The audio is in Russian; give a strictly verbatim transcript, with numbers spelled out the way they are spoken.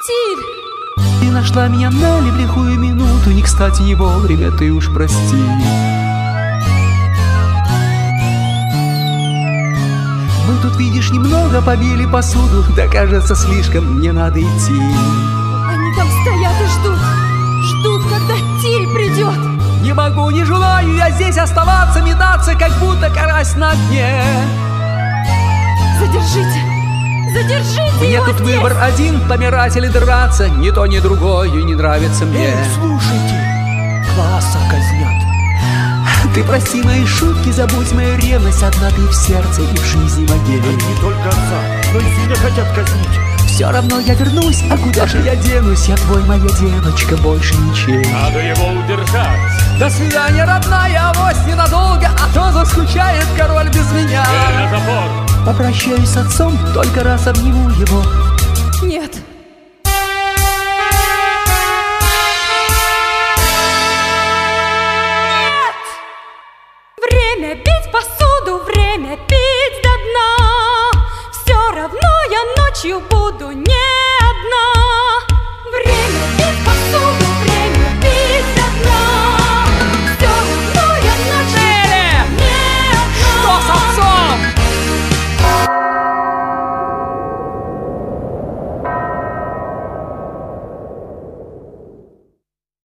Тиль! Ты нашла меня на лихую минуту, не кстати не вовремя, ты уж прости. Мы тут, видишь, немного побили посуду, да кажется, слишком мне надо идти. Они там стоят и ждут, ждут, когда Тиль придет. Не могу, не желаю я здесь оставаться, метаться, как будто карась на дне. Задержите, задержите Мне его тут здесь. выбор один, помирать или драться, ни то, ни другое не нравится мне. Эй, слушайте, класса казнят. Ты прости мои шутки, забудь мою ревность, одна ты в сердце и в жизни моей. Не только отца, но и сына хотят казнить. Все равно я вернусь, а куда же я денусь? Я твой, моя девочка, больше ничей. Надо его удержать. До свидания, родная, авось ненадолго, а то заскучает король без меня. Дверь на запор. Попрощаюсь с отцом, только раз обниму его. Нет. Время бить посуду, время пить до дна. Все равно я ночью буду не